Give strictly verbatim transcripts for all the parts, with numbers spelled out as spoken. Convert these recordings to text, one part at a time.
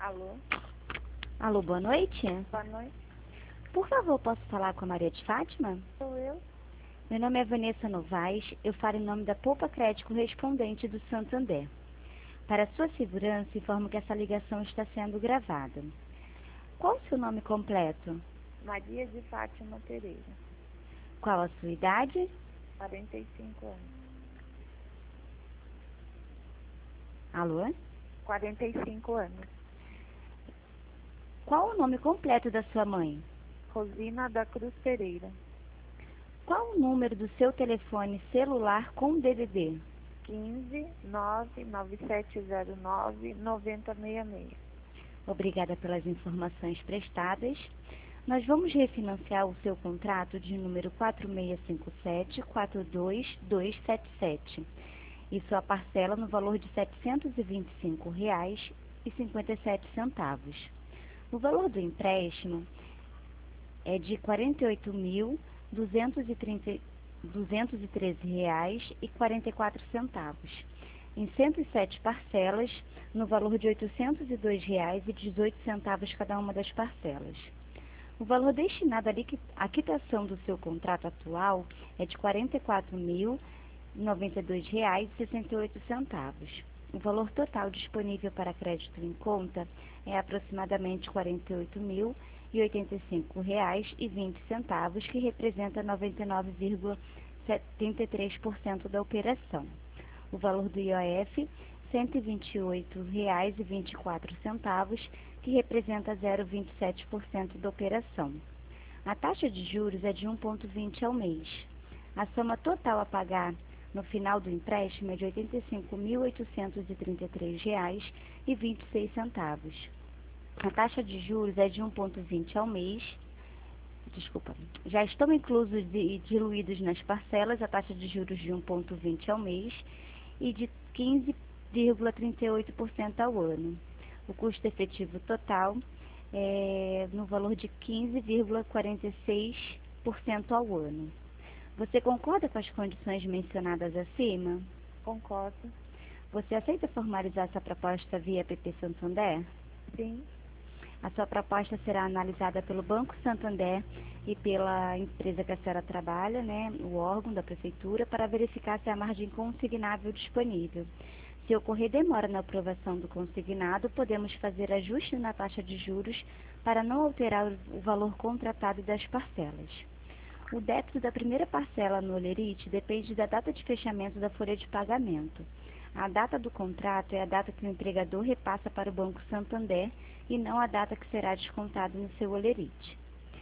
Alô? Alô, boa noite. Boa noite. Por favor, posso falar com a Maria de Fátima? Sou eu? Meu nome é Vanessa Novaes, eu falo em nome da Poupa Crédito Correspondente do Santander. Para sua segurança, informo que essa ligação está sendo gravada. Qual o seu nome completo? Maria de Fátima Pereira. Qual a sua idade? quarenta e cinco anos. Alô? quarenta e cinco anos. Qual o nome completo da sua mãe? Rosina da Cruz Pereira. Qual o número do seu telefone celular com D D D? quinze, nove, nove sete zero nove, nove zero seis seis. Obrigada pelas informações prestadas. Nós vamos refinanciar o seu contrato de número quatro seis cinco sete, quatro dois dois sete sete e sua parcela no valor de setecentos e vinte e cinco reais e cinquenta e sete centavos. O valor do empréstimo é de quarenta e oito mil duzentos e treze reais e quarenta e quatro centavos, em cento e sete parcelas, no valor de oitocentos e dois reais e dezoito centavos cada uma das parcelas. O valor destinado à quitação do seu contrato atual é de quarenta e quatro mil noventa e dois reais e sessenta e oito centavos. O valor total disponível para crédito em conta é aproximadamente quarenta e oito mil e oitenta e cinco reais e vinte centavos, que representa noventa e nove vírgula setenta e três por cento da operação. O valor do I O F, cento e vinte e oito reais e vinte e quatro centavos, que representa zero vírgula vinte e sete por cento da operação. A taxa de juros é de um vírgula vinte ao mês. A soma total a pagar no final do empréstimo é de oitenta e cinco mil oitocentos e trinta e três reais e vinte e seis centavos. A taxa de juros é de um vírgula vinte ao mês. Desculpa. Já estão inclusos e diluídos nas parcelas a taxa de juros de um vírgula vinte ao mês e de quinze vírgula trinta e oito por cento ao ano. O custo efetivo total é no valor de quinze vírgula quarenta e seis por cento ao ano. Você concorda com as condições mencionadas acima? Concordo. Você aceita formalizar essa proposta via P P Santander? Sim. A sua proposta será analisada pelo Banco Santander e pela empresa que a senhora trabalha, né, o órgão da prefeitura, para verificar se há margem consignável disponível. Se ocorrer demora na aprovação do consignado, podemos fazer ajuste na taxa de juros para não alterar o valor contratado das parcelas. O débito da primeira parcela no Olerite depende da data de fechamento da folha de pagamento. A data do contrato é a data que o empregador repassa para o Banco Santander e não a data que será descontado no seu Olerite.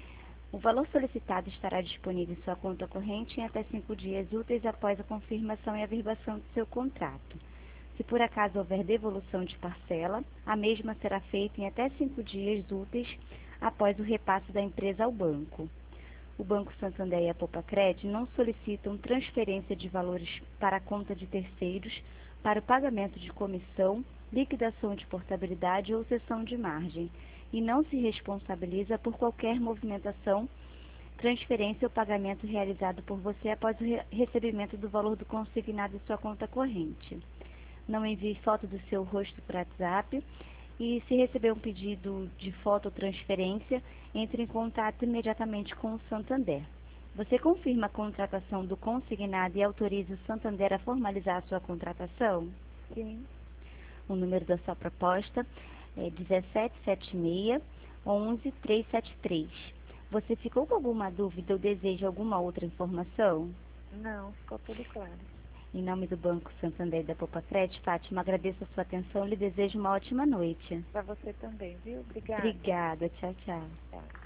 O valor solicitado estará disponível em sua conta corrente em até cinco dias úteis após a confirmação e averbação do seu contrato. Se por acaso houver devolução de parcela, a mesma será feita em até cinco dias úteis após o repasse da empresa ao banco. O Banco Santander e a Poupa Crédito não solicitam transferência de valores para a conta de terceiros para o pagamento de comissão, liquidação de portabilidade ou cessão de margem, e não se responsabiliza por qualquer movimentação, transferência ou pagamento realizado por você após o re recebimento do valor do consignado em sua conta corrente. Não envie foto do seu rosto para WhatsApp e, se receber um pedido de foto ou transferência, entre em contato imediatamente com o Santander. Você confirma a contratação do consignado e autoriza o Santander a formalizar a sua contratação? Sim. O número da sua proposta é dezessete setenta e seis, onze, trezentos e setenta e três. Você ficou com alguma dúvida ou deseja alguma outra informação? Não, ficou tudo claro. Em nome do Banco Santander e da Poupa Crédito, Fátima, agradeço a sua atenção e lhe desejo uma ótima noite. Para você também, viu? Obrigada. Obrigada. Tchau, tchau. Tchau.